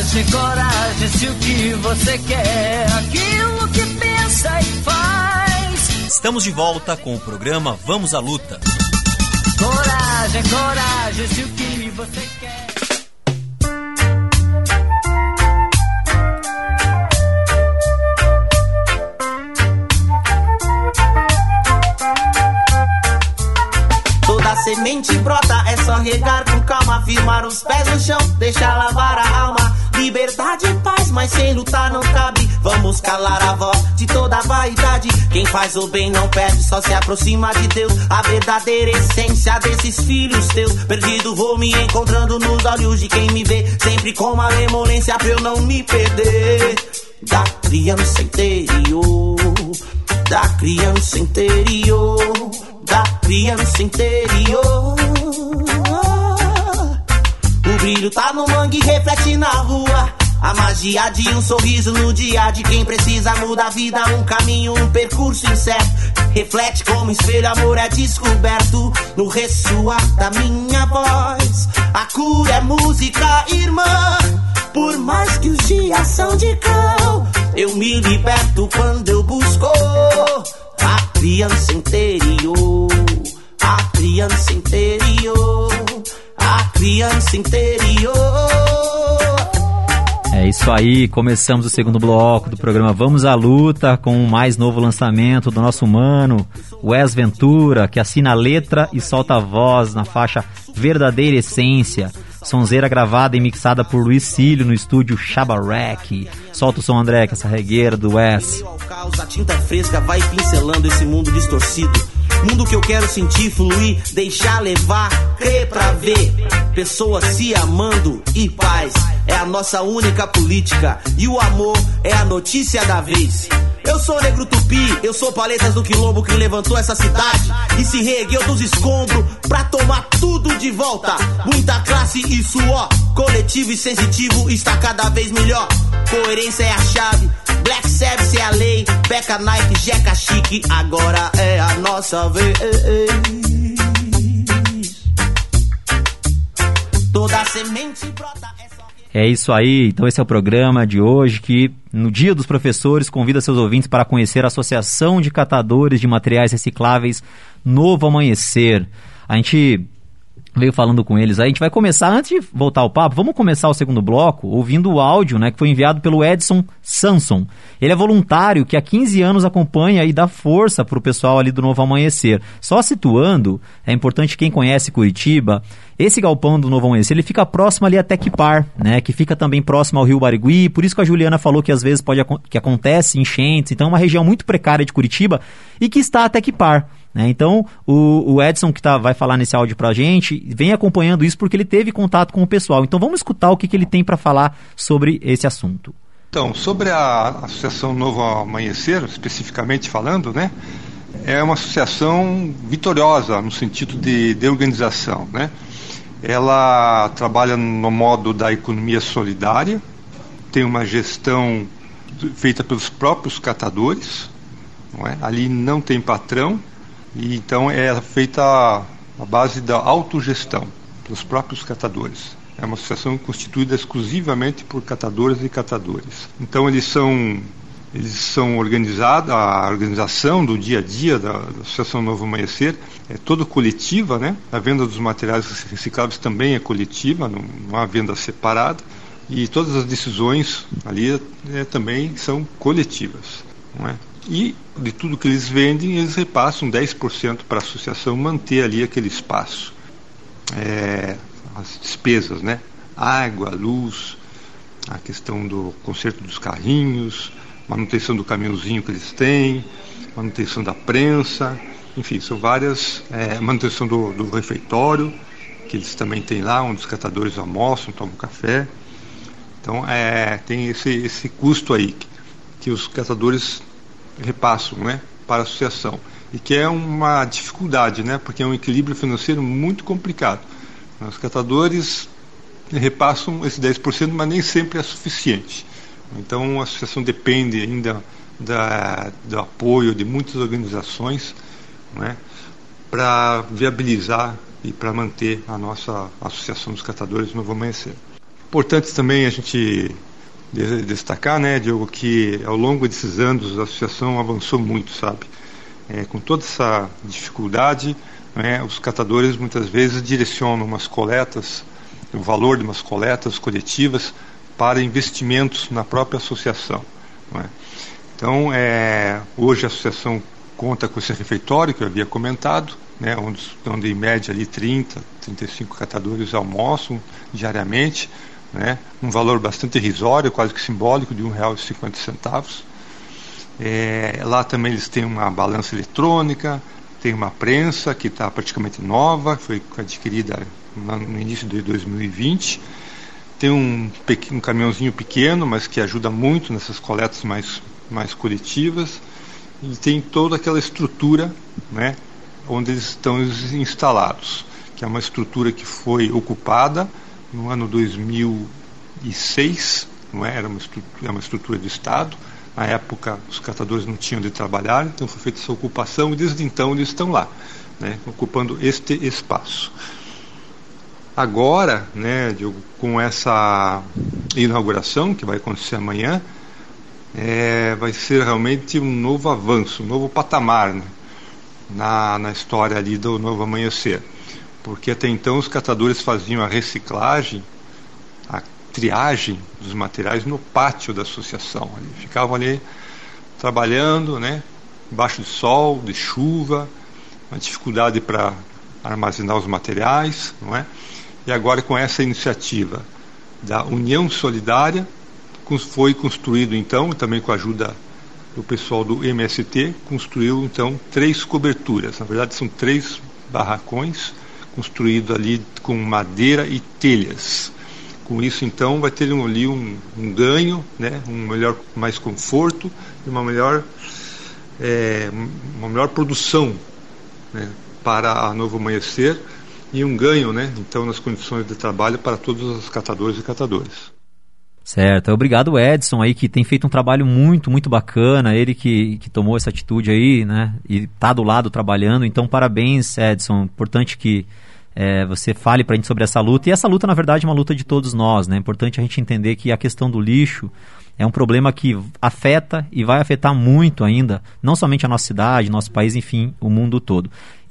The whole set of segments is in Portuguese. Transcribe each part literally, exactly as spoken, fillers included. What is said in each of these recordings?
Coragem, coragem, se o que você quer, aquilo que pensa e faz. Estamos de volta com o programa Vamos à Luta. Coragem, coragem, se o que você quer. Toda semente brota, é só regar com calma, firmar os pés no chão, deixar lavar a alma. Liberdade e paz, mas sem lutar não cabe. Vamos calar a voz de toda a vaidade. Quem faz o bem não perde, só se aproxima de Deus. A verdadeira essência desses filhos teus. Perdido vou me encontrando nos olhos de quem me vê, sempre com uma lemolência pra eu não me perder. Da criança interior, da criança interior, da criança interior. O brilho tá no mangue e reflete na rua. A magia de um sorriso no dia de quem precisa mudar a vida. Um caminho, um percurso incerto. Reflete como espelho, amor é descoberto no ressoar da minha voz. A cura é música, irmã. Por mais que os dias são de cão, eu me liberto quando eu busco a criança interior, a criança interior, a criança interior. É isso aí, começamos o segundo bloco do programa Vamos à Luta com o mais novo lançamento do nosso mano, Wes Ventura, que assina a letra e solta a voz na faixa Verdadeira Essência. Sonzeira gravada e mixada por Luiz Cílio no estúdio Shabarek. Solta o som, André, com essa regueira do Wes. A tinta fresca vai pincelando esse mundo distorcido. Mundo que eu quero sentir, fluir, deixar levar, crer pra ver. Pessoas se amando e paz é a nossa única política. E o amor é a notícia da vez. Eu sou negro tupi, eu sou paletas do quilombo que levantou essa cidade e se reergueu dos escombros pra tomar tudo de volta. Muita classe e suor, coletivo e sensitivo está cada vez melhor. Coerência é a chave, Black Service é a lei, Beca Nike, Jeca Chique, agora é a nossa vez. Toda semente brota. É isso aí, então esse é o programa de hoje que, no Dia dos Professores, convida seus ouvintes para conhecer a Associação de Catadores de Materiais Recicláveis Novo Amanhecer. A gente veio falando com eles aí, a gente vai começar, antes de voltar ao papo, vamos começar o segundo bloco ouvindo o áudio, né, que foi enviado pelo Edson Samson. Ele é voluntário que há quinze anos acompanha e dá força para o pessoal ali do Novo Amanhecer. Só situando, é importante quem conhece Curitiba, esse galpão do Novo Amanhecer, ele fica próximo ali a Tecpar, né, que fica também próximo ao Rio Barigui, por isso que a Juliana falou que às vezes pode, que acontece enchentes, então é uma região muito precária de Curitiba e que está a Tecpar. Né? Então, o, o Edson, que tá, vai falar nesse áudio pra gente, vem acompanhando isso porque ele teve contato com o pessoal. Então, vamos escutar o que, que ele tem para falar sobre esse assunto. Então, sobre a Associação Novo Amanhecer, especificamente falando, né, é uma associação vitoriosa no sentido de, de organização, né? Ela trabalha no modo da economia solidária, tem uma gestão feita pelos próprios catadores, não é? Ali não tem patrão, e então é feita a base da autogestão pelos próprios catadores. É uma associação constituída exclusivamente por catadores e catadores. Então eles são, eles são organizados, a organização do dia a dia da, da Associação Novo Amanhecer é toda coletiva, né? A venda dos materiais recicláveis também é coletiva, não, não há venda separada, e todas as decisões ali é, também são coletivas, não é? E de tudo que eles vendem, eles repassam dez por cento para a associação manter ali aquele espaço. É, as despesas, né? Água, luz, a questão do conserto dos carrinhos, manutenção do caminhãozinho que eles têm, manutenção da prensa, enfim, são várias, é, manutenção do, do refeitório, que eles também têm lá, onde os catadores almoçam, tomam café. Então, é, tem esse, esse custo aí que, que os catadores repassam, né, para a associação, e que é uma dificuldade, né, porque é um equilíbrio financeiro muito complicado. Os catadores repassam esse dez por cento, mas nem sempre é suficiente. Então a associação depende ainda da, do apoio de muitas organizações, né, para viabilizar e para manter a nossa Associação dos Catadores Novo Amanhecer. importante também a gente destacar, né, Diogo, que ao longo desses anos a associação avançou muito, sabe? É, com toda essa dificuldade, né, os catadores muitas vezes direcionam umas coletas, o valor de umas coletas coletivas para investimentos na própria associação, não é? Então, é, hoje a associação conta com esse refeitório que eu havia comentado, né, onde, onde em média ali trinta, trinta e cinco catadores almoçam diariamente, né, um valor bastante irrisório, quase que simbólico, de um real e cinquenta centavos. É, lá também eles têm uma balança eletrônica, tem uma prensa que está praticamente nova, foi adquirida no início de dois mil e vinte. Tem um, um caminhãozinho pequeno, mas que ajuda muito nessas coletas mais, mais coletivas. E tem toda aquela estrutura, né, onde eles estão instalados, que é uma estrutura que foi ocupada no ano dois mil e seis, não é? Era uma estrutura, é uma estrutura do Estado. Na época, os catadores não tinham de trabalhar, então foi feita essa ocupação e desde então eles estão lá, né, ocupando este espaço. Agora, né, Diogo, com essa inauguração que vai acontecer amanhã, é, vai ser realmente um novo avanço, um novo patamar, né, na, na história ali do Novo Amanhecer. Porque até então os catadores faziam a reciclagem, a triagem dos materiais no pátio da associação. Ali. Ficavam ali trabalhando, né, embaixo de sol, de chuva, uma dificuldade para armazenar os materiais, não é? E agora com essa iniciativa da União Solidária, foi construído então, também com a ajuda do pessoal do M S T, construiu então três coberturas. Na verdade são três barracões construídos ali com madeira e telhas. Com isso, então, vai ter ali um, um ganho, né, um melhor, mais conforto e uma melhor, é, uma melhor produção, né, para a Novo Amanhecer e um ganho, né, então, nas condições de trabalho para todos os catadores e catadoras. Certo, obrigado Edson aí, que tem feito um trabalho muito, muito bacana, ele que, que tomou essa atitude aí, né, e está do lado trabalhando, então parabéns Edson, importante que É, você fale para a gente sobre essa luta, e essa luta na verdade é uma luta de todos nós, né? É importante a gente entender que a questão do lixo é um problema que afeta e vai afetar muito ainda, não somente a nossa cidade, nosso país, enfim, o mundo todo.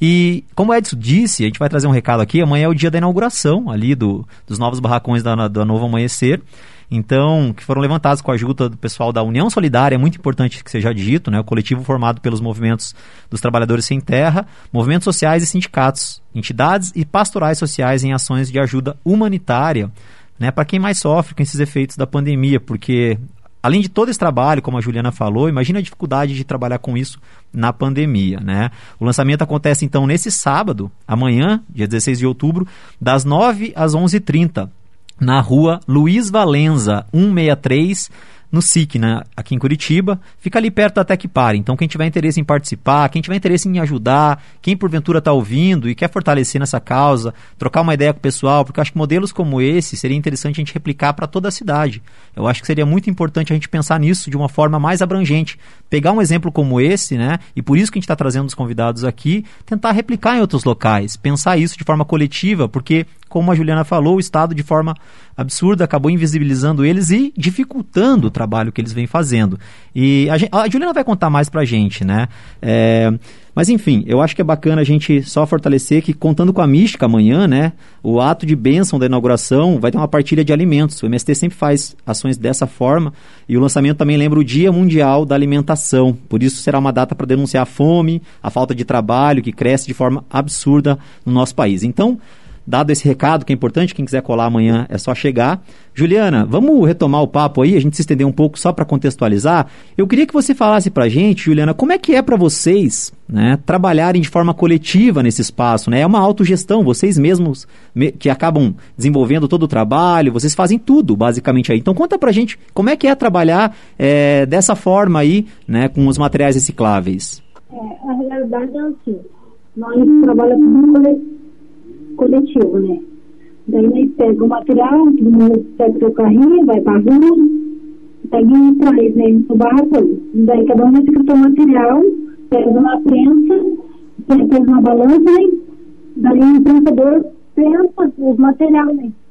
E como o Edson disse, a gente vai trazer um recado aqui, amanhã é o dia da inauguração ali do, dos novos barracões da, da Novo Amanhecer, então, que foram levantados com a ajuda do pessoal da União Solidária, é muito importante que seja dito, né? O coletivo formado pelos movimentos dos trabalhadores sem terra, movimentos sociais e sindicatos, entidades e pastorais sociais em ações de ajuda humanitária, né? Para quem mais sofre com esses efeitos da pandemia, porque além de todo esse trabalho, como a Juliana falou, imagina a dificuldade de trabalhar com isso na pandemia, né? O lançamento acontece então nesse sábado, amanhã, dia dezesseis de outubro, das nove às onze e trinta, na rua Luiz Valenza, cento e sessenta e três, no S I C, né, aqui em Curitiba, fica ali perto da Tecpar. Então quem tiver interesse em participar, quem tiver interesse em ajudar, quem porventura está ouvindo e quer fortalecer nessa causa, trocar uma ideia com o pessoal, porque eu acho que modelos como esse seria interessante a gente replicar para toda a cidade. Eu acho que seria muito importante a gente pensar nisso de uma forma mais abrangente, pegar um exemplo como esse, né, e por isso que a gente está trazendo os convidados aqui, tentar replicar em outros locais, pensar isso de forma coletiva, porque como a Juliana falou, o Estado de forma absurda acabou invisibilizando eles e dificultando o trabalho que eles vêm fazendo. E a, gente, a Juliana vai contar mais pra gente, né? É, mas enfim, eu acho que é bacana a gente só fortalecer que, contando com a mística amanhã, né, o ato de bênção da inauguração vai ter uma partilha de alimentos. O M S T sempre faz ações dessa forma e o lançamento também lembra o Dia Mundial da Alimentação. Por isso será uma data para denunciar a fome, a falta de trabalho que cresce de forma absurda no nosso país. Então, dado esse recado que é importante, quem quiser colar amanhã é só chegar. Juliana, vamos retomar o papo aí, a gente se estender um pouco só para contextualizar. Eu queria que você falasse para a gente, Juliana, como é que é para vocês, né, trabalharem de forma coletiva nesse espaço, né? É uma autogestão, vocês mesmos me, que acabam desenvolvendo todo o trabalho, vocês fazem tudo basicamente aí. Então conta para a gente como é que é trabalhar é, dessa forma aí, né, com os materiais recicláveis. É, a realidade é assim, nós trabalhamos com coletivo. coletivo, né? Daí nós pega o material, todo mundo pega o seu carrinho, vai pra rua, pega e traz, né, no barracão. Daí cada um fica o seu material, pega uma prensa, pega uma balança, né? Daí o prensador prensa os materiais, né?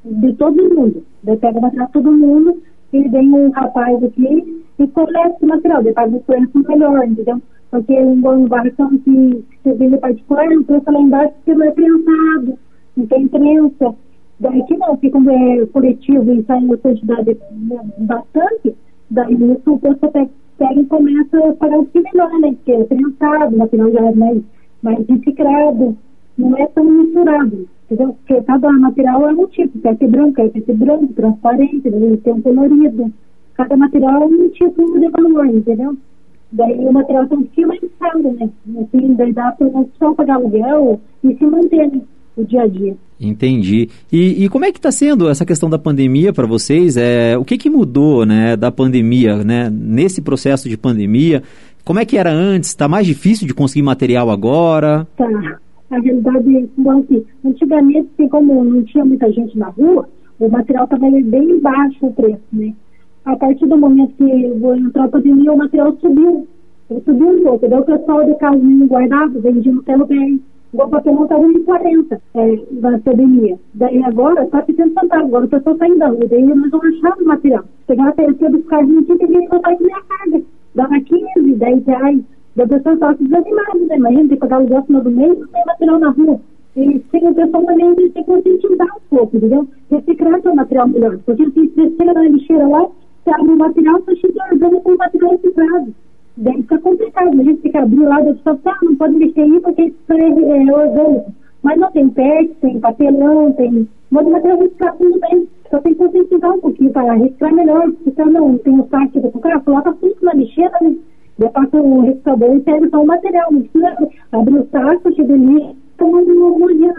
de todo mundo. Daí pega o material de todo mundo, e vem um rapaz aqui e coleta esse material, daí paga o preço melhor, entendeu? Porque um barracão que você vende particular, o preço lá embaixo porque não é prensado, não tem prensa. Daí que não, fica um é, coletivo e sai uma quantidade bastante, daí isso o preço até pega e começa a pagar o que melhor, né? Porque é prensado, o material já é mais, mais reciclado, não é tão misturado, entendeu? Porque cada material é um tipo, P T branco, é P T branco, transparente, ele tem um colorido, cada material é um tipo de valor, entendeu? Daí o material tem um pouquinho mais caro, né? Assim, daí dá para não só pagar aluguel e se manter, né? O dia a dia. Entendi. E, e como é que está sendo essa questão da pandemia para vocês? É, o que, que mudou, né, da pandemia, né, nesse processo de pandemia? Como é que era antes? Está mais difícil de conseguir material agora? Tá. A realidade é bom, assim, antigamente, assim, como não tinha muita gente na rua, o material estava bem baixo o preço, né? A partir do momento que entrou a pandemia, o material subiu. Ele subiu um pouco. Daí o pessoal de casinho guardado vendia no ferro bem. O papelão estava em quarenta é, na pandemia. Daí agora está sessenta centavos. Agora o pessoal está indo. Daí nós vamos achar o material. Pegar a terceira dos carrinhos aqui, tem que botar aqui minha carga. Dava quinze, dez reais. Daí o pessoal estava se desanimado, né? Imagina, tem que pagar o aluguel no final do mês, não tem material na rua. E tem o pessoal também tem que conscientizar um pouco, entendeu? Reciclar é o material melhor. Porque se você chega na lixeira lá, você abre o material, você chega orgânico com o material reciclado. Daí fica complicado, a gente tem que abrir lá, da pessoa fala, ah, não pode mexer aí porque isso é, é orgânico. Mas não, tem P E T, tem papelão, tem um monte de material reciclado, tudo bem. Só tem que conscientizar um pouquinho para reciclar melhor. Porque não tem o saco do cara, coloca tudo na lixeira, né? Daí passa o reciclador e pega só o material. Não precisa abrir o saco, chega ali, tomando uma dia.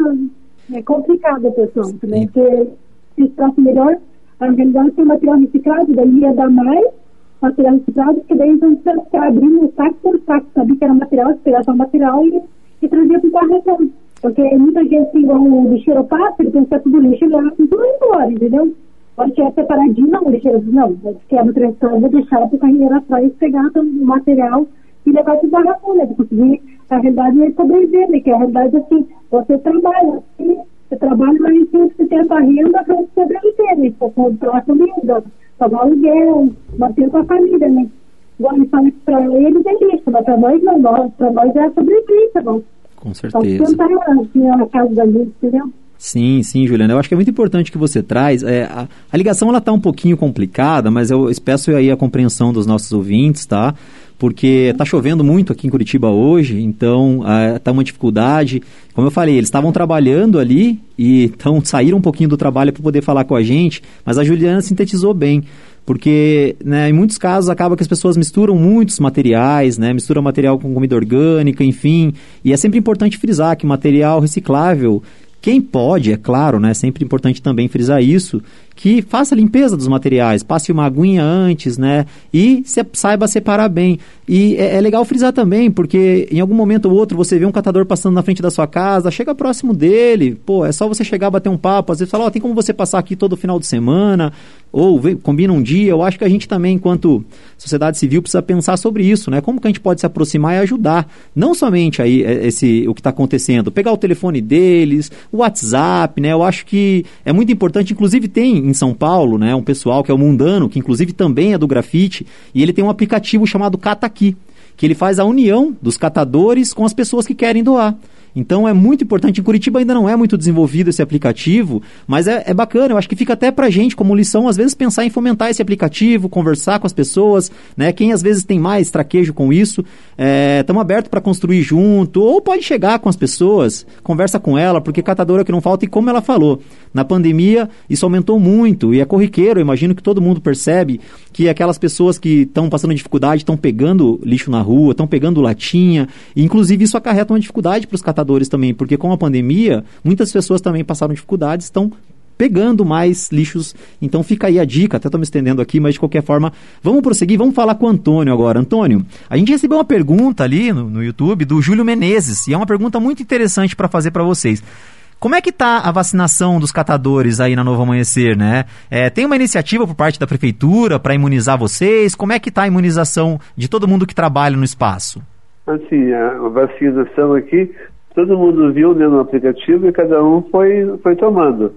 É complicado a pessoa também, porque se traça melhor, a realidade tem material reciclado, daí ia dar mais material reciclado, porque daí então você ficar abrindo o saco por saco, sabia que era material, você pegava só material e, e trazia para o carretão. Porque muita gente, igual o lixeiro passa, ele pensa que é tudo lixo, ele leva tudo embora, entendeu? Pode ser separadinho, não, o lixeiro diz, não, se quebra o trânsito, eu vou deixar para o carrinheiro atrás, pegar o material e levar para o barracão, né? Para conseguir, a realidade é sobreviver, né? Que a realidade é assim, você trabalha, assim, você trabalha, mas tem que ter a sua renda para você sobreviver, né? Para a comida, pagar aluguel, manter com a família, né? Igual ele fala que para eles é lixo, mas para nós não, para nós é sobrevivência, não. Com certeza. Então, assim, a casa da luz, entendeu? Sim, sim, Juliana. Eu acho que é muito importante que você traz. É, a, a ligação ela está um pouquinho complicada, mas eu peço aí a compreensão dos nossos ouvintes, tá? Porque está chovendo muito aqui em Curitiba hoje, então está uma dificuldade. Como eu falei, eles estavam trabalhando ali e então saíram um pouquinho do trabalho para poder falar com a gente, mas a Juliana sintetizou bem. Porque, né, em muitos casos acaba que as pessoas misturam muitos materiais, né, misturam material com comida orgânica, enfim, e é sempre importante frisar que material reciclável, quem pode, é claro, né, é sempre importante também frisar isso, que faça a limpeza dos materiais, passe uma aguinha antes, né, e se, saiba separar bem. E é, é legal frisar também, porque em algum momento ou outro você vê um catador passando na frente da sua casa, chega próximo dele, pô, é só você chegar, bater um papo, às vezes falar, ó, tem como você passar aqui todo final de semana, ou vem, combina um dia. Eu acho que a gente também, enquanto sociedade civil, precisa pensar sobre isso, né, como que a gente pode se aproximar e ajudar, não somente aí esse, o que está acontecendo, pegar o telefone deles, o WhatsApp, né, eu acho que é muito importante, inclusive tem em São Paulo, né, um pessoal que é o Mundano, que inclusive também é do grafite, e ele tem um aplicativo chamado Cata Aqui, que ele faz a união dos catadores com as pessoas que querem doar. Então é muito importante, em Curitiba ainda não é muito desenvolvido esse aplicativo, mas é, é bacana, eu acho que fica até pra gente como lição, às vezes, pensar em fomentar esse aplicativo, conversar com as pessoas, né? Quem às vezes tem mais traquejo com isso, estamos é, abertos para construir junto, ou pode chegar com as pessoas, conversa com ela, porque catadora que não falta, e como ela falou, na pandemia isso aumentou muito, e é corriqueiro, eu imagino que todo mundo percebe que aquelas pessoas que estão passando dificuldade, estão pegando lixo na rua, estão pegando latinha, e inclusive isso acarreta uma dificuldade para os catadores também, porque com a pandemia, muitas pessoas também passaram dificuldades, estão pegando mais lixos, então fica aí a dica, até estou me estendendo aqui, mas de qualquer forma, vamos prosseguir, vamos falar com o Antônio agora. Antônio, a gente recebeu uma pergunta ali no, no YouTube do Júlio Menezes, e é uma pergunta muito interessante para fazer para vocês. Como é que está a vacinação dos catadores aí na Novo Amanhecer, né? É, tem uma iniciativa por parte da Prefeitura para imunizar vocês? Como é que está a imunização de todo mundo que trabalha no espaço? Assim, a vacinação aqui, todo mundo viu, né, no aplicativo, e cada um foi, foi tomando.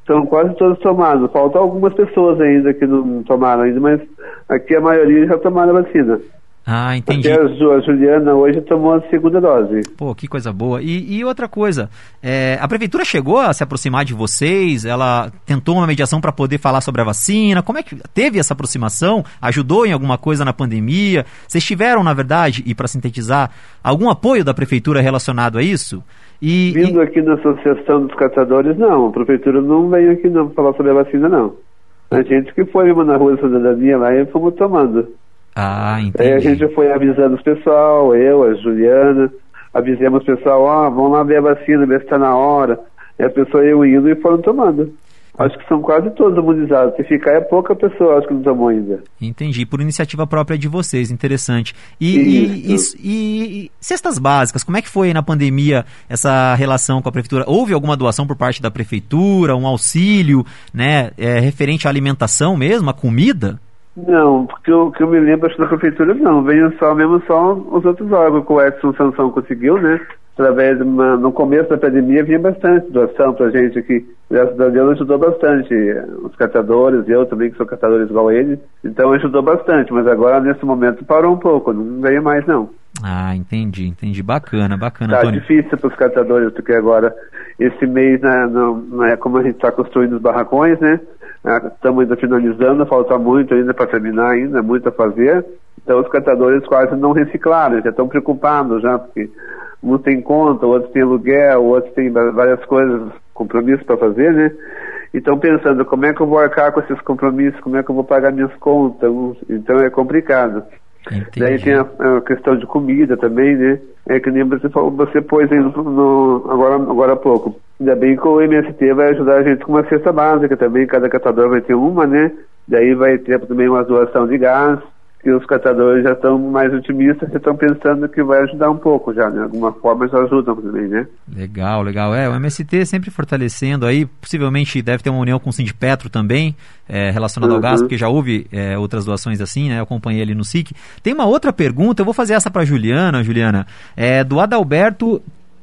Estão quase todos tomados. Faltam algumas pessoas ainda que não tomaram ainda, mas aqui a maioria já tomaram a vacina. Ah, entendi. Até a, Ju, a Juliana hoje tomou a segunda dose. Pô, que coisa boa. E, e outra coisa, é, a prefeitura chegou a se aproximar de vocês? Ela tentou uma mediação para poder falar sobre a vacina? Como é que teve essa aproximação? Ajudou em alguma coisa na pandemia? Vocês tiveram, na verdade, e para sintetizar, algum apoio da prefeitura relacionado a isso? E, Vindo e... aqui na Associação dos Catadores, não. A prefeitura não veio aqui não falar sobre a vacina, não. A gente que foi na Rua da Cidadania lá e fomos tomando. Ah, entendi. Aí a gente foi avisando o pessoal, eu, a Juliana, avisamos o pessoal, ó, oh, vamos lá ver a vacina, ver se está na hora. E a pessoa ia indo e foram tomando. Acho que são quase todos imunizados. Se ficar é pouca pessoa, acho que não tomou ainda. Entendi. Por iniciativa própria de vocês, interessante. E, e, e, e cestas básicas, como é que foi aí na pandemia essa relação com a prefeitura? Houve alguma doação por parte da prefeitura, um auxílio, né, é, referente à alimentação mesmo, à comida? Não, porque o que eu me lembro, acho que da prefeitura não, veio só mesmo só os outros órgãos que o Edson Sansão conseguiu, né? Através de uma, no começo da pandemia vinha bastante doação pra gente aqui, graças a Deus ajudou bastante, os catadores, eu também que sou catador igual a ele, então ajudou bastante, mas agora nesse momento parou um pouco, não veio mais não. Ah, entendi, entendi, bacana, bacana, Tá Antônio. difícil para os catadores, porque agora, esse mês, né, não, não é como a gente está construindo os barracões, né? Estamos ainda finalizando, falta muito ainda para terminar ainda, muito a fazer. Então os catadores quase não reciclaram, já estão preocupados já, porque uns têm conta, outros têm aluguel, outros têm várias coisas, compromissos para fazer, né? E estão pensando, como é que eu vou arcar com esses compromissos, como é que eu vou pagar minhas contas, então é complicado. Entendi. Daí tem a, a questão de comida também, né? É que nem você falou, você pôs aí no, no, agora, agora há pouco. Ainda bem que o M S T vai ajudar a gente com uma cesta básica também, cada catador vai ter uma, né? Daí vai ter também uma doação de gás, que os catadores já estão mais otimistas e estão pensando que vai ajudar um pouco já, né? De alguma forma já ajudam também, né? Legal, legal. É, o M S T sempre fortalecendo aí, possivelmente deve ter uma união com o Sindipetro também, é, relacionado uhum. ao gás, porque já houve é, outras doações assim, né? Eu acompanhei ali no S I C. Tem uma outra pergunta, eu vou fazer essa para Juliana, Juliana, é do Adalberto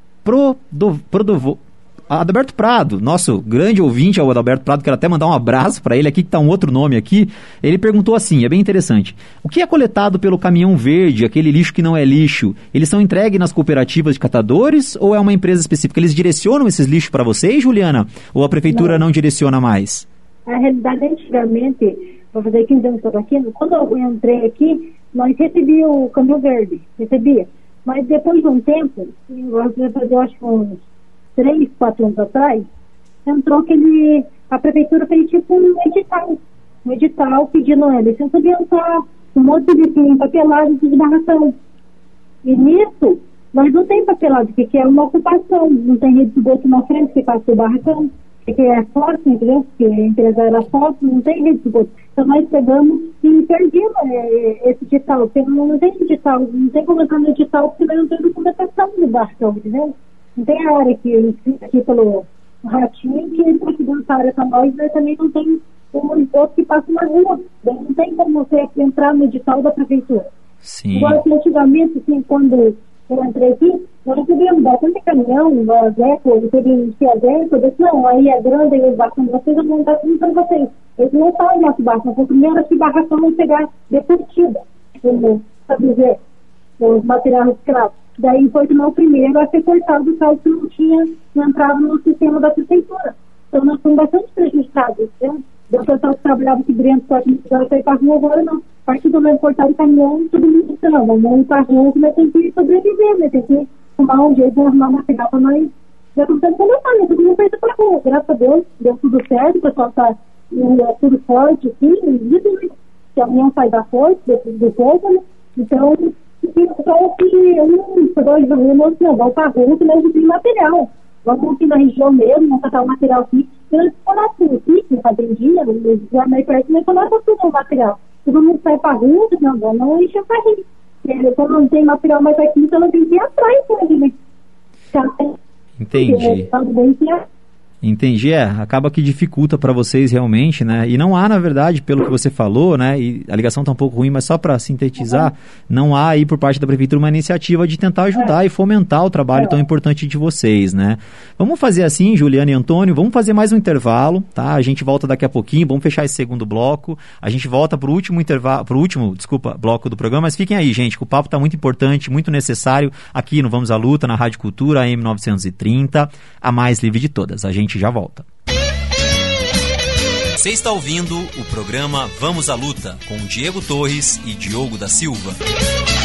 Prodo, Prodovo. Adalberto Prado, nosso grande ouvinte, é o Adalberto Prado, quero até mandar um abraço para ele aqui, que está um outro nome aqui. Ele perguntou assim, é bem interessante: o que é coletado pelo caminhão verde, aquele lixo que não é lixo, eles são entregues nas cooperativas de catadores ou é uma empresa específica? Eles direcionam esses lixos para vocês, Juliana? Ou a prefeitura não, não direciona mais? A realidade, antigamente, vou fazer quinze anos aqui, quando eu entrei aqui, nós recebíamos o caminhão verde, recebia. Mas depois de um tempo, eu acho que uns três, quatro anos atrás, entrou aquele, a prefeitura fez tipo um edital, um edital pedindo a licença ambiental, um monte de papelado de barração. E nisso, nós não tem papelado, porque é uma ocupação, não tem rede de esgoto na frente que passa o barracão, porque é forte, entendeu? Porque a empresa era forte, não tem rede de esgoto. Então nós pegamos e perdemos é, esse edital, porque não, não tem edital, não tem como entrar no edital, porque nós não tem documentação do barracão, entendeu? Não tem a área que, aqui pelo Ratinho, que está aqui dentro da área para nós, mas também não tem um esgoto que passa na rua. Não tem como você entrar no edital da prefeitura. Sim. Agora, antigamente, assim, quando eu entrei aqui, nós recebíamos bastante caminhão, Zeco, recebíamos que a Zeco, eu disse, não, aí é grande, aí os barcos de vocês, eu vou montar tudo para vocês. Eles não estavam no nosso barco, foi o primeiro que barração não pegar deportida, para dizer, os materiais escravos. Daí foi que não o primeiro a ser cortado do caso que não tinha, não entrava no sistema da prefeitura. Então nós fomos bastante prejudicados, né? O pessoal que trabalhava aqui dentro, só que não precisava sair para a rua agora, não. A partir do momento cortar o caminhão, todo mundo não, vamos ir para a rua, mas tem que sobreviver, né? Tem que arrumar um jeito de arrumar material para nós. Já estamos tentando começar, né? Todo mundo foi para a rua, graças a Deus, deu tudo certo, o pessoal está é, tudo forte aqui, e se alguém faz a força, deu tudo certo, né? Então, só que um, dois alunos não vão para a rua, que nós não tem material. Vamos aqui na região mesmo, vamos catar o material aqui. Eles colocam aqui, que fazendinha, já meio perto, mas colocam tudo o material. Todo mundo sai para a rua, não, não enche o carrinho. Quando não tem material mais aqui, então não tem que ir atrás, né? Entendi. Entendi, é, acaba que dificulta para vocês realmente, né? E não há, na verdade, pelo que você falou, né? E a ligação tá um pouco ruim, mas só para sintetizar, uhum. não há aí por parte da Prefeitura uma iniciativa de tentar ajudar é. e fomentar o trabalho é. tão importante de vocês, né? Vamos fazer assim, Juliana e Antônio, vamos fazer mais um intervalo, tá? A gente volta daqui a pouquinho, vamos fechar esse segundo bloco, a gente volta pro último intervalo, pro último, desculpa, bloco do programa, mas fiquem aí, gente, que o papo tá muito importante, muito necessário, aqui no Vamos à Luta, na Rádio Cultura, A M novecentos e trinta, a mais livre de todas. A gente já volta. Você está ouvindo o programa Vamos à Luta, com Diego Torres e Diogo da Silva.